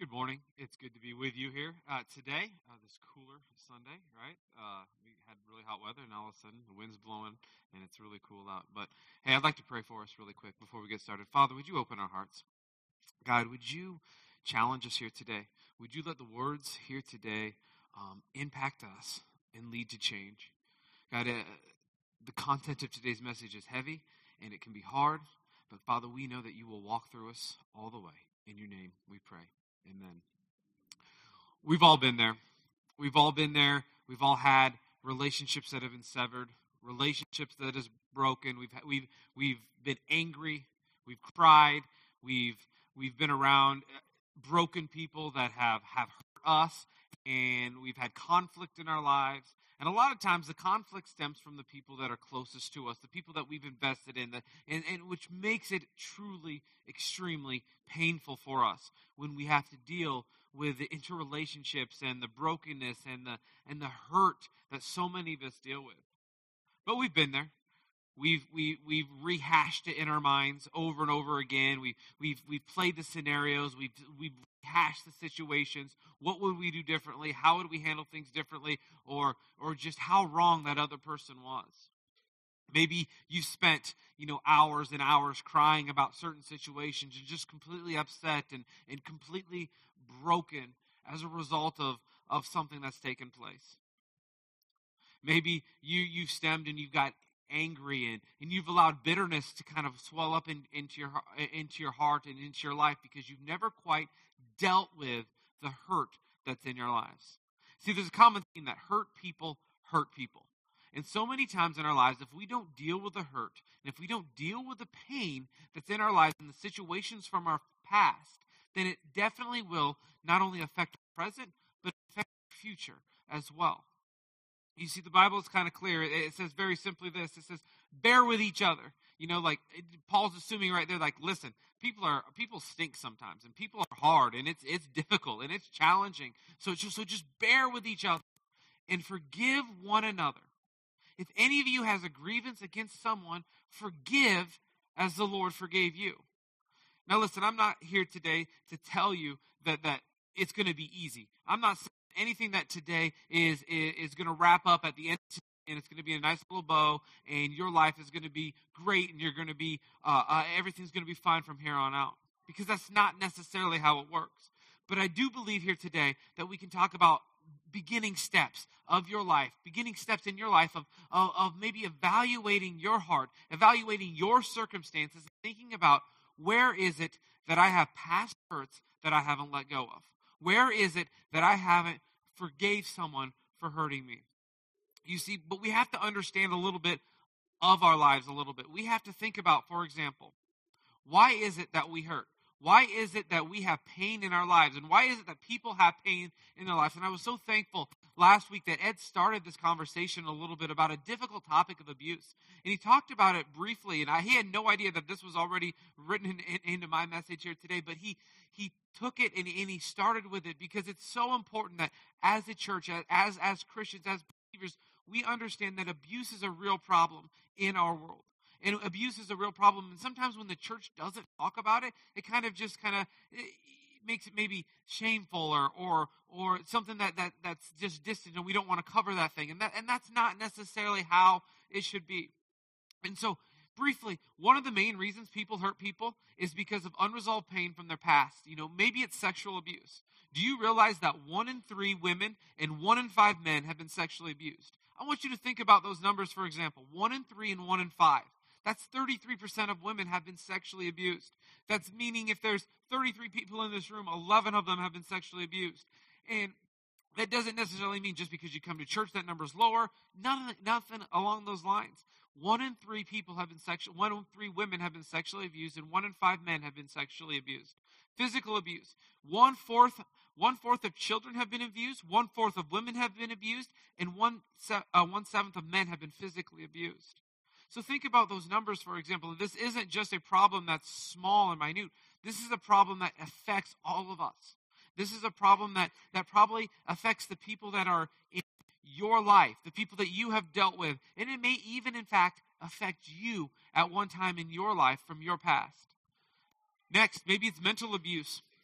Good morning. It's good to be with you here today, this cooler Sunday, right? We had really hot weather, and all of a sudden the wind's blowing, and it's really cool out. But hey, I'd like to pray for us really quick before we get started. Father, would you open our hearts? God, would you challenge us here today? Would you let the words here today impact us and lead to change? God, the content of today's message is heavy, and it can be hard, but Father, we know that you will walk through us all the way. In your name we pray. Amen. We've all been there. We've all been there. We've all had relationships that have been severed, relationships that is broken. We've been angry. We've cried. We've been around broken people that have hurt us, and we've had conflict in our lives. And a lot of times the conflict stems from the people that are closest to us, the people that we've invested in, and which makes it truly extremely painful for us when we have to deal with the interrelationships and the brokenness and the hurt that so many of us deal with. But we've been there. We've rehashed it in our minds over and over again. We've played the scenarios. We've rehashed the situations. What would we do differently? How would we handle things differently? Or just how wrong that other person was. Maybe you spent hours and hours crying about certain situations and just completely upset and completely broken as a result of something that's taken place. Maybe you've stemmed and you've got angry and you've allowed bitterness to kind of swell up into your heart and into your life because you've never quite dealt with the hurt that's in your lives. See, there's a common theme that hurt people hurt people. And so many times in our lives, if we don't deal with the hurt, and if we don't deal with the pain that's in our lives and the situations from our past, then it definitely will not only affect our present, but affect our future as well. You see, the Bible is kind of clear. It says very simply this. It says, bear with each other. Paul's assuming right there, listen, people stink sometimes, and people are hard, and it's difficult, and it's challenging. So just bear with each other and forgive one another. If any of you has a grievance against someone, forgive as the Lord forgave you. Now listen, I'm not here today to tell you that it's going to be easy. I'm not saying anything that today is going to wrap up at the end and it's going to be a nice little bow and your life is going to be great and you're going to be everything's going to be fine from here on out, because that's not necessarily how it works. But I do believe here today that we can talk about beginning steps of your life, beginning steps in your life of maybe evaluating your heart, evaluating your circumstances, thinking about where is it that I have past hurts that I haven't let go of? Where is it that I haven't forgave someone for hurting me? You see, but we have to understand a little bit of our lives a little bit. We have to think about, for example, why is it that we hurt? Why is it that we have pain in our lives? And why is it that people have pain in their lives? And I was so thankful last week that Ed started this conversation a little bit about a difficult topic of abuse. And he talked about it briefly, and he had no idea that this was already written into my message here today, but he took it and he started with it because it's so important that as a church, as Christians, as believers, we understand that abuse is a real problem in our world. And abuse is a real problem. And sometimes when the church doesn't talk about it, it makes it maybe shameful or something that's just distant, and we don't want to cover that thing. And that's not necessarily how it should be. And so, briefly, one of the main reasons people hurt people is because of unresolved pain from their past. Maybe it's sexual abuse. Do you realize that 1 in 3 women and 1 in 5 men have been sexually abused? I want you to think about those numbers, for example. 1 in 3 and 1 in 5. That's 33% of women have been sexually abused. That's meaning if there's 33 people in this room, 11 of them have been sexually abused. And that doesn't necessarily mean just because you come to church that number's lower. Nothing along those lines. 1 in 3 people have been 1 in 3 women have been sexually abused, and 1 in 5 men have been sexually abused. Physical abuse. 1/4 of children have been abused. 1/4 of women have been abused, and 1/7 of men have been physically abused. So think about those numbers, for example. This isn't just a problem that's small and minute. This is a problem that affects all of us. This is a problem that probably affects the people that are in your life, the people that you have dealt with. And it may even, in fact, affect you at one time in your life from your past. Next, maybe it's mental abuse.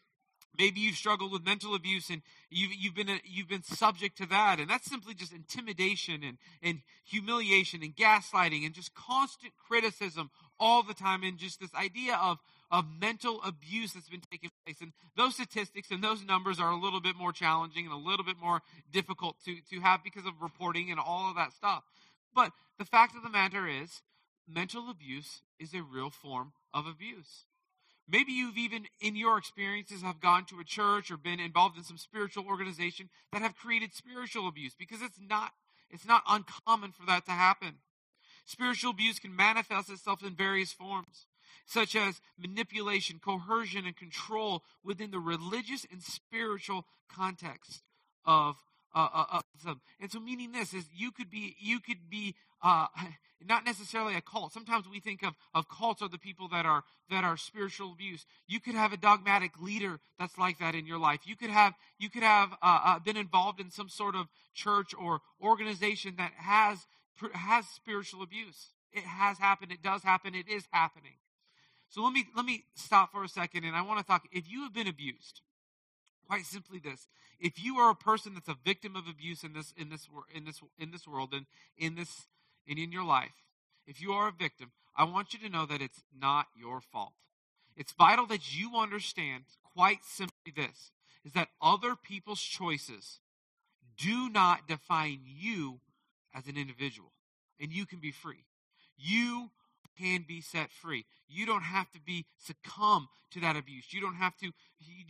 Maybe you've struggled with mental abuse and you've been subject to that, and that's simply just intimidation and humiliation and gaslighting and just constant criticism all the time, and just this idea of mental abuse that's been taking place. And those statistics and those numbers are a little bit more challenging and a little bit more difficult to have because of reporting and all of that stuff. But the fact of the matter is, mental abuse is a real form of abuse. Maybe you've even, in your experiences, have gone to a church or been involved in some spiritual organization that have created spiritual abuse, because it's not uncommon for that to happen. Spiritual abuse can manifest itself in various forms, such as manipulation, coercion, and control within the religious and spiritual context of them. And so, meaning this is you could be not necessarily a cult. Sometimes we think of cults are the people that are spiritual abuse. You could have a dogmatic leader that's like that in your life. You could have been involved in some sort of church or organization that has spiritual abuse. It has happened. It does happen. It is happening. So let me stop for a second, and I want to talk. If you have been abused, quite simply this: if you are a person that's a victim of abuse in this world and in your life, if you are a victim, I want you to know that it's not your fault. It's vital that you understand quite simply this: is that other people's choices do not define you as an individual, and you can be free. You can be set free. You don't have to succumb to that abuse. You don't have to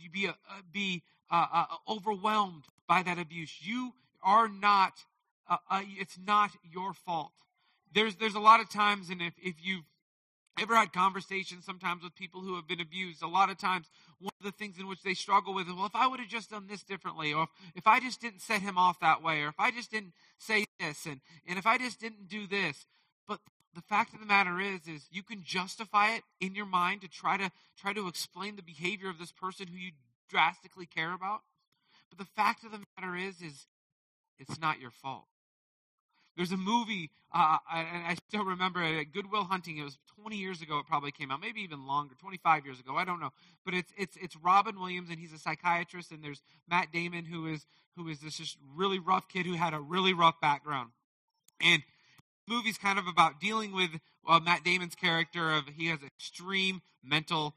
be overwhelmed by that abuse. You are not. It's not your fault. There's a lot of times, and if you've ever had conversations sometimes with people who have been abused, a lot of times one of the things in which they struggle with is, well, if I would have just done this differently, or if I just didn't set him off that way, or if I just didn't say this, and if I just didn't do this. But the fact of the matter is you can justify it in your mind to try to explain the behavior of this person who you drastically care about. But the fact of the matter is it's not your fault. There's a movie, I still remember it, Good Will Hunting. It was 20 years ago it probably came out, maybe even longer, 25 years ago, I don't know. But it's Robin Williams, and he's a psychiatrist, and there's Matt Damon, who is this just really rough kid who had a really rough background. And the movie's kind of about dealing with Matt Damon's character. He has extreme mental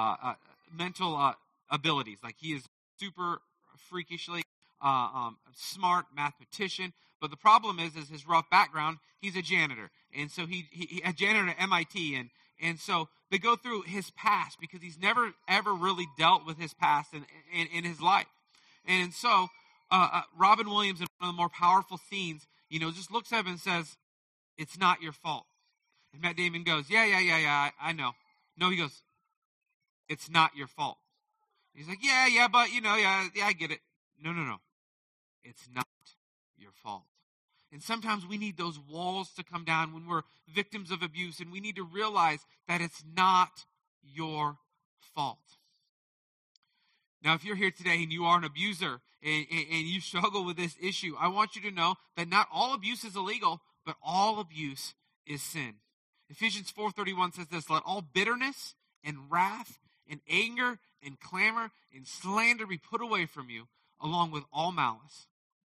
abilities. Like, he is super freakishly smart mathematician. But the problem is his rough background. He's a janitor, and so he a janitor at MIT, and so they go through his past because he's never ever really dealt with his past in his life. And so Robin Williams, in one of the more powerful scenes, just looks at him and says, "It's not your fault." And Matt Damon goes, "Yeah, I know." No, he goes, "It's not your fault." He's like, "Yeah, but yeah, I get it." No. It's not your fault. And sometimes we need those walls to come down when we're victims of abuse, and we need to realize that it's not your fault. Now, if you're here today and you are an abuser and you struggle with this issue, I want you to know that not all abuse is illegal, but all abuse is sin. Ephesians 4:31 says this: "Let all bitterness and wrath and anger and clamor and slander be put away from you, along with all malice."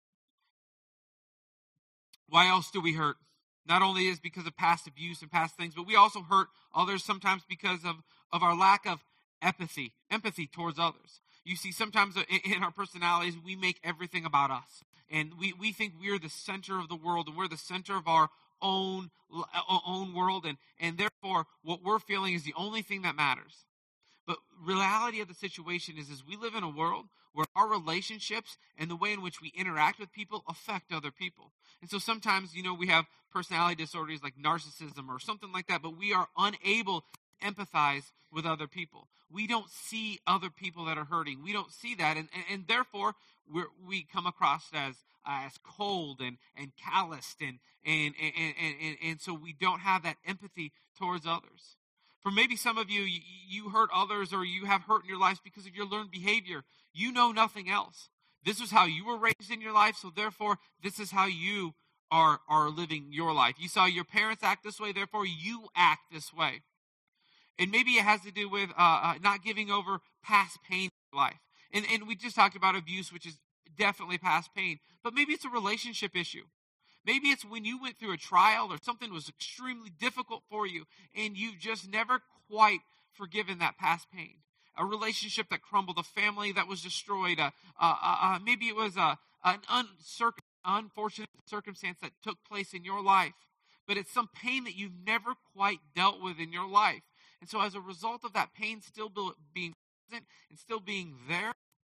Why else do we hurt? Not only is it because of past abuse and past things, but we also hurt others sometimes because of our lack of empathy towards others. You see, sometimes in our personalities, we make everything about us. And we think we're the center of the world, and we're the center of our own world, and therefore what we're feeling is the only thing that matters. But reality of the situation is we live in a world where our relationships and the way in which we interact with people affect other people. And so sometimes, we have personality disorders like narcissism or something like that, but we are unable to empathize with other people. We don't see other people that are hurting. We don't see that, and therefore we come across as cold and calloused, and so we don't have that empathy towards others. For maybe some of you, you hurt others, or you have hurt in your lives because of your learned behavior. You know nothing else. This is how you were raised in your life, so therefore this is how you are living your life. You saw your parents act this way, therefore you act this way. And maybe it has to do with not giving over past pain in your life. And we just talked about abuse, which is definitely past pain. But maybe it's a relationship issue. Maybe it's when you went through a trial or something was extremely difficult for you and you've just never quite forgiven that past pain. A relationship that crumbled, a family that was destroyed, maybe it was an unfortunate circumstance that took place in your life. But it's some pain that you've never quite dealt with in your life. And so as a result of that pain still being present and still being there,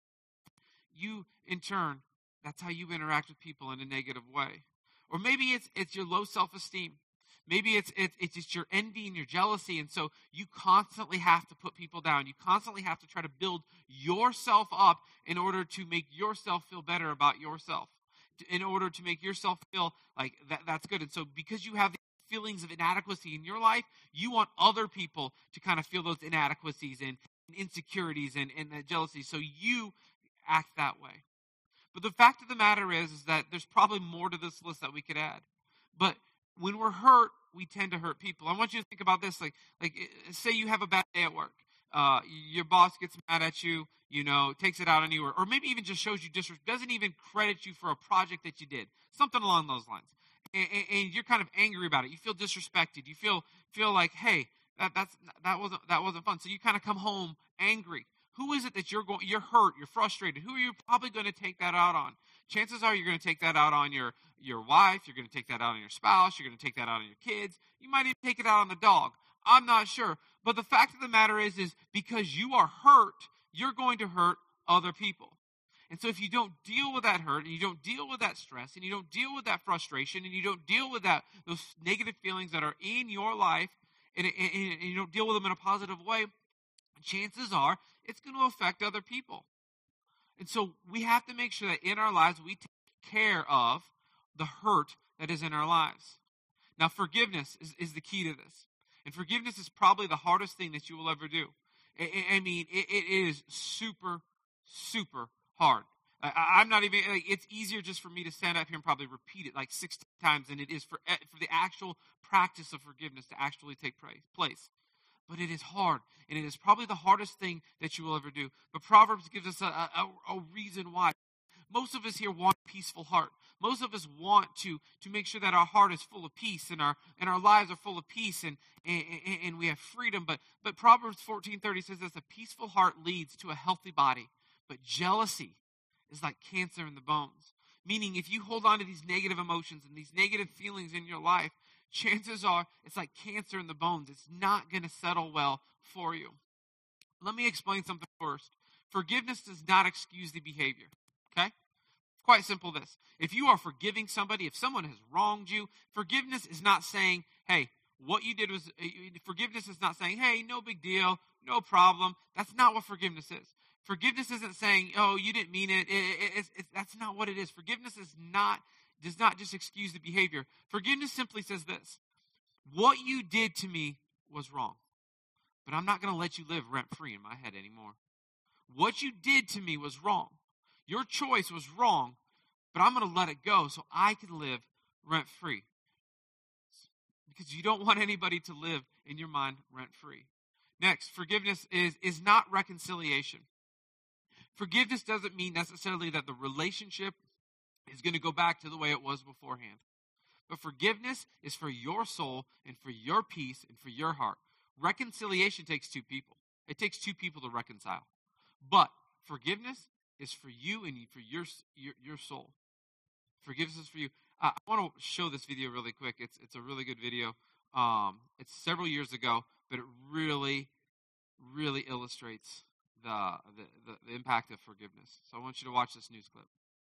you, in turn, that's how you interact with people in a negative way. Or maybe it's your low self-esteem. Maybe it's just your envy and your jealousy, and so you constantly have to put people down. You constantly have to try to build yourself up in order to make yourself feel better about yourself, in order to make yourself feel like that's good. And so because you have these feelings of inadequacy in your life, you want other people to kind of feel those inadequacies and insecurities and that jealousy, so you act that way. But the fact of the matter is that there's probably more to this list that we could add. But when we're hurt, we tend to hurt people. I want you to think about this. Like say you have a bad day at work. Your boss gets mad at you, takes it out on you, or maybe even just shows you disrespect, doesn't even credit you for a project that you did, something along those lines. And you're kind of angry about it. You feel disrespected. You feel like, hey, that wasn't fun. So you kind of come home angry. Who is it that you're hurt, you're frustrated? Who are you probably going to take that out on? Chances are you're going to take that out on your wife, you're going to take that out on your spouse, you're going to take that out on your kids. You might even take it out on the dog. I'm not sure. But the fact of the matter is because you are hurt, you're going to hurt other people. And so if you don't deal with that hurt, and you don't deal with that stress, and you don't deal with that frustration, and you don't deal with those negative feelings that are in your life, and you don't deal with them in a positive way, chances are it's going to affect other people. And so we have to make sure that in our lives we take care of the hurt that is in our lives. Now, forgiveness is the key to this. And forgiveness is probably the hardest thing that you will ever do. I mean, it is super, super hard. I'm not even, it's easier just for me to stand up here and probably repeat it like 60 times than it is for the actual practice of forgiveness to actually take place. But it is hard, and it is probably the hardest thing that you will ever do. But Proverbs gives us a reason why. Most of us here want a peaceful heart. Most of us want to make sure that our heart is full of peace and our lives are full of peace and we have freedom. But Proverbs 14:30 says this: a peaceful heart leads to a healthy body, but jealousy is like cancer in the bones. Meaning if you hold on to these negative emotions and these negative feelings in your life, chances are it's like cancer in the bones. It's not going to settle well for you. Let me explain something first. Forgiveness does not excuse the behavior, okay? Quite simple this. If you are forgiving somebody, if someone has wronged you, forgiveness is not saying, hey, what you did was, forgiveness is not saying, hey, no big deal, no problem. That's not what forgiveness is. Forgiveness isn't saying, oh, you didn't mean it. That's not what it is. Forgiveness does not just excuse the behavior. Forgiveness simply says this: what you did to me was wrong, but I'm not going to let you live rent-free in my head anymore. What you did to me was wrong. Your choice was wrong, but I'm going to let it go so I can live rent-free. Because you don't want anybody to live in your mind rent-free. Next, forgiveness is not reconciliation. Forgiveness doesn't mean necessarily that the relationship is going to go back to the way it was beforehand. But forgiveness is for your soul and for your peace and for your heart. Reconciliation takes two people. It takes two people to reconcile. But forgiveness is for you and for your soul. Forgiveness is for you. I want to show this video really quick. It's a really good video. It's several years ago, but it really, really illustrates the impact of forgiveness. So I want you to watch this news clip.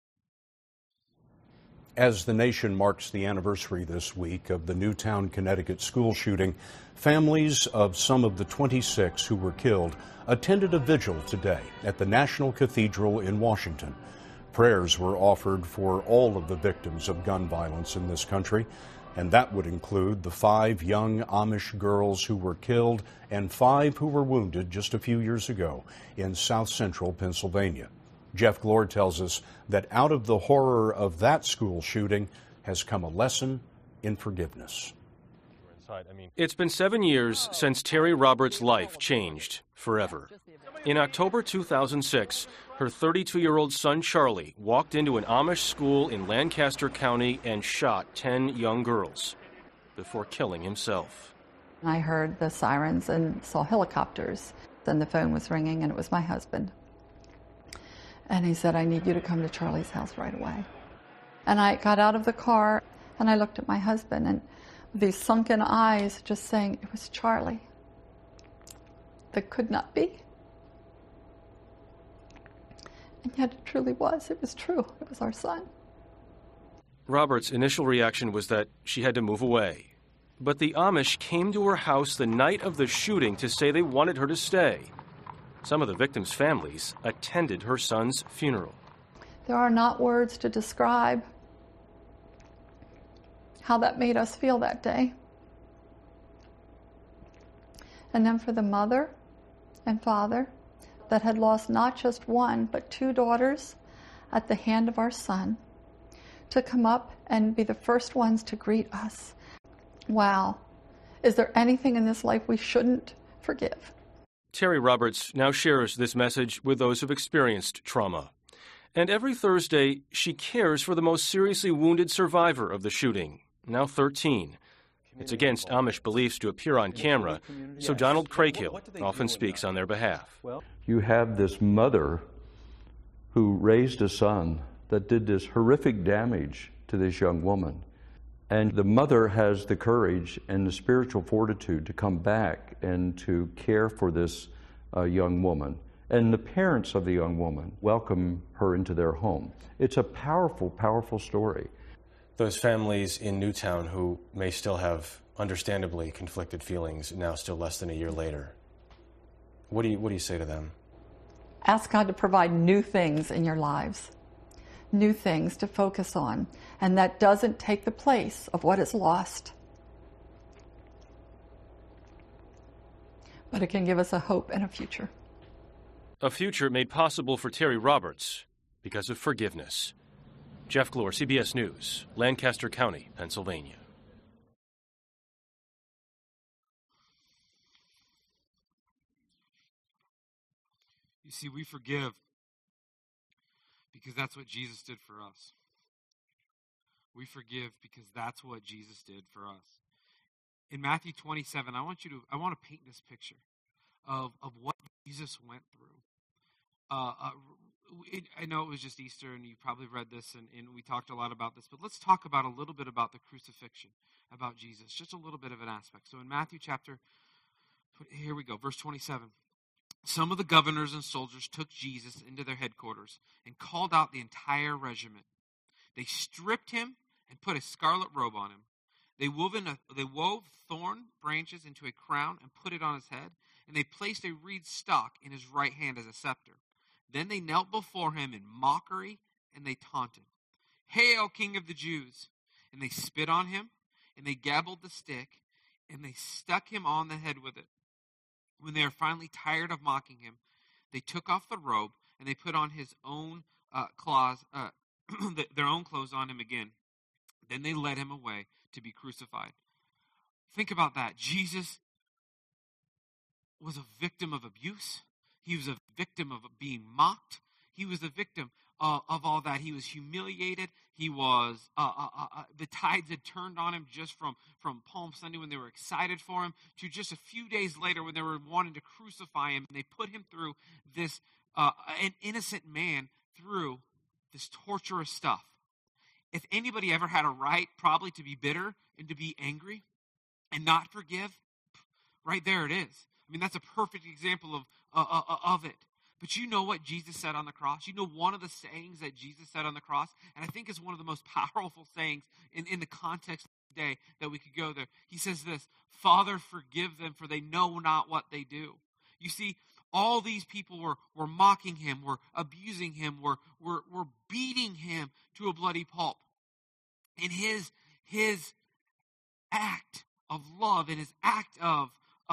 As the nation marks the anniversary this week of the Newtown, Connecticut school shooting, families of some of the 26 who were killed attended a vigil today at the National Cathedral in Washington. Prayers were offered for all of the victims of gun violence in this country, and that would include the 5 young Amish girls who were killed and 5 who were wounded just a few years ago in south central Pennsylvania. Jeff Glor tells us that out of the horror of that school shooting has come a lesson in forgiveness. It's been 7 years since Terry Roberts' life changed forever. In October 2006, her 32-year-old son Charlie walked into an Amish school in Lancaster County and shot 10 young girls before killing himself. I heard the sirens and saw helicopters. Then the phone was ringing, and it was my husband. And he said, "I need you to come to Charlie's house right away." And I got out of the car, and I looked at my husband, and these sunken eyes just saying, it was Charlie. That could not be. And yet it truly was. It was true. It was our son. Roberts' initial reaction was that she had to move away. But the Amish came to her house the night of the shooting to say they wanted her to stay. Some of the victims' families attended her son's funeral. There are not words to describe how that made us feel that day. And then for the mother and father that had lost not just one, but 2 daughters at the hand of our son, to come up and be the first ones to greet us. Wow. Is there anything in this life we shouldn't forgive? Terry Roberts now shares this message with those who've experienced trauma. And every Thursday, she cares for the most seriously wounded survivor of the shooting, now 13. It's against Amish beliefs to appear on camera, so Donald Craighill often speaks on their behalf. You have this mother who raised a son that did this horrific damage to this young woman. And the mother has the courage and the spiritual fortitude to come back and to care for this young woman. And the parents of the young woman welcome her into their home. It's a powerful, powerful story. Those families in Newtown who may still have understandably conflicted feelings now, still less than a year later, what do you say to them? Ask God to provide new things in your lives, new things to focus on, and that doesn't take the place of what is lost. But it can give us a hope and a future. A future made possible for Terry Roberts because of forgiveness. Jeff Glor, CBS News, Lancaster County, Pennsylvania. You see, we forgive because that's what Jesus did for us. We forgive because that's what Jesus did for us. In Matthew 27, I want to paint this picture of what Jesus went through. I know it was just Easter, and you probably read this, and we talked a lot about this, but let's talk about a little bit about the crucifixion, about Jesus, just a little bit of an aspect. So in Matthew here we go, verse 27. Some of the governors and soldiers took Jesus into their headquarters and called out the entire regiment. They stripped him and put a scarlet robe on him. They wove thorn branches into a crown and put it on his head, and they placed a reed stalk in his right hand as a scepter. Then they knelt before him in mockery, and they taunted, "Hail, King of the Jews!" And they spit on him, and they gabbled the stick, and they stuck him on the head with it. When they were finally tired of mocking him, they took off the robe, and they put on his own their own clothes on him again. Then they led him away to be crucified. Think about that. Jesus was a victim of abuse. He was a victim of being mocked. He was a victim of all that. He was humiliated. He was, the tides had turned on him just from Palm Sunday when they were excited for him to just a few days later when they were wanting to crucify him. And they put him through this, an innocent man through this torturous stuff. If anybody ever had a right probably to be bitter and to be angry and not forgive, right there it is. I mean, that's a perfect example of it. But you know what Jesus said on the cross? You know one of the sayings that Jesus said on the cross? And I think it's one of the most powerful sayings in the context of the day that we could go there. He says this, "Father, forgive them, for they know not what they do." You see, all these people were mocking him, were abusing him, were beating him to a bloody pulp. And his act of love and his act of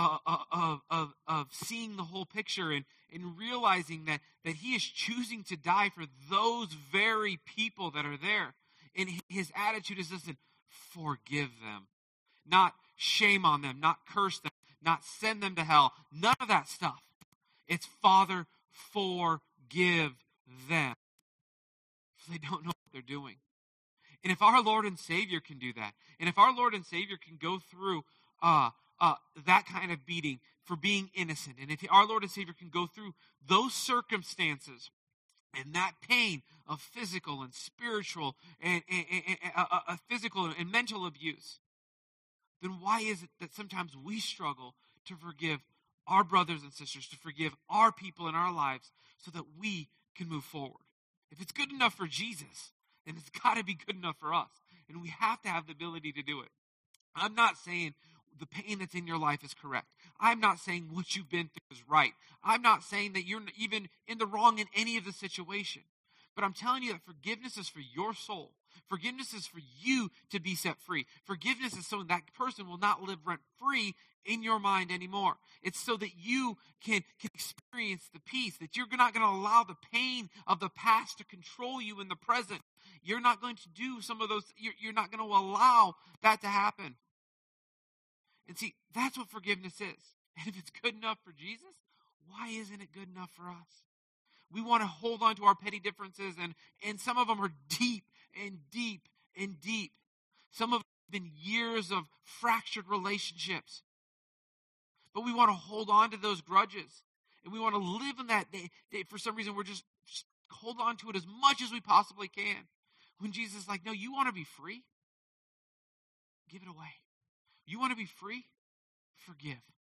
seeing the whole picture and realizing that he is choosing to die for those very people that are there. And his attitude is, listen, forgive them. Not shame on them, not curse them, not send them to hell. None of that stuff. It's, Father, forgive them. They don't know what they're doing. And if our Lord and Savior can do that, and if our Lord and Savior can go through that kind of beating for being innocent, and if our Lord and Savior can go through those circumstances and that pain of physical and spiritual and physical and mental abuse, then why is it that sometimes we struggle to forgive our brothers and sisters, to forgive our people in our lives so that we can move forward? If it's good enough for Jesus, then it's got to be good enough for us. And we have to have the ability to do it. I'm not saying the pain that's in your life is correct. I'm not saying what you've been through is right. I'm not saying that you're even in the wrong in any of the situation. But I'm telling you that forgiveness is for your soul. Forgiveness is for you to be set free. Forgiveness is so that person will not live rent-free in your mind anymore. It's so that you can experience the peace, that you're not going to allow the pain of the past to control you in the present. You're not going to do some of those, you're not going to allow that to happen. And see, that's what forgiveness is. And if it's good enough for Jesus, why isn't it good enough for us? We want to hold on to our petty differences, and some of them are deep and deep and deep. Some of them have been years of fractured relationships. But we want to hold on to those grudges. And we want to live in that. For some reason, we're just hold on to it as much as we possibly can. When Jesus is like, no, you want to be free? Give it away. You want to be free? Forgive.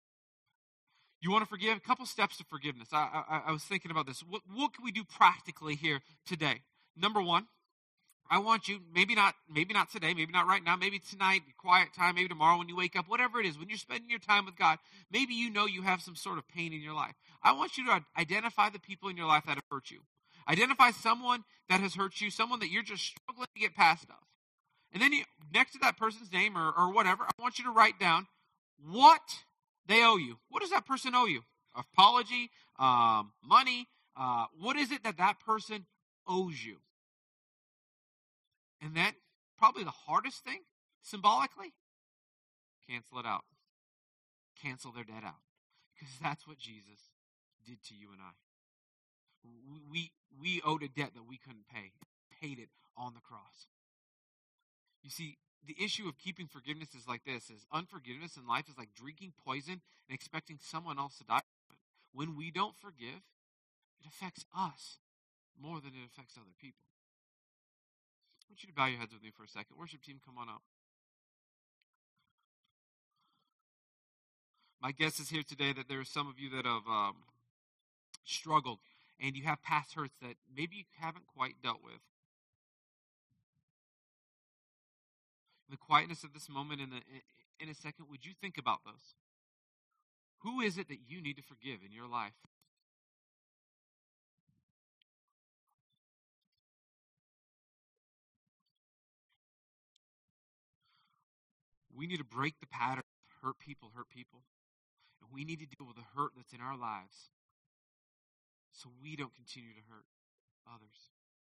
You want to forgive? A couple steps to forgiveness. I was thinking about this. What can we do practically here today? Number one, I want you, maybe not today, maybe not right now, maybe tonight, quiet time, maybe tomorrow when you wake up, whatever it is, when you're spending your time with God, maybe you know you have some sort of pain in your life. I want you to identify the people in your life that have hurt you. Identify someone that has hurt you, someone that you're just struggling to get past of. And then next to that person's name or whatever, I want you to write down what they owe you. What does that person owe you? Apology, money. What is it that person owes you? And then, probably the hardest thing, symbolically, cancel it out. Cancel their debt out. Because that's what Jesus did to you and I. We owed a debt that we couldn't pay. Paid it on the cross. You see, the issue of keeping forgiveness is like this, is unforgiveness in life is like drinking poison and expecting someone else to die from it. When we don't forgive, it affects us more than it affects other people. I want you to bow your heads with me for a second. Worship team, come on up. My guess is here today that there are some of you that have struggled and you have past hurts that maybe you haven't quite dealt with. In the quietness of this moment, in a second, would you think about those? Who is it that you need to forgive in your life? We need to break the pattern of hurt people. And we need to deal with the hurt that's in our lives so we don't continue to hurt others.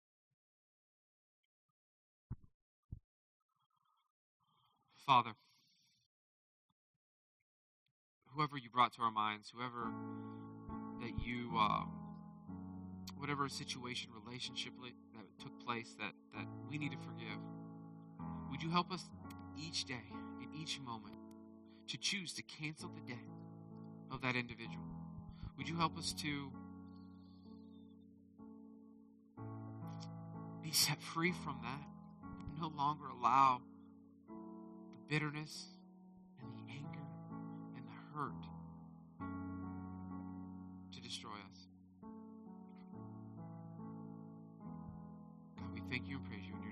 Father, whoever you brought to our minds, whoever that you, whatever situation, relationship that took place that we need to forgive, would you help us each day, in each moment, to choose to cancel the debt of that individual? Would you help us to be set free from that, no longer allow the bitterness and the anger and the hurt to destroy us? God, we thank you and praise you in your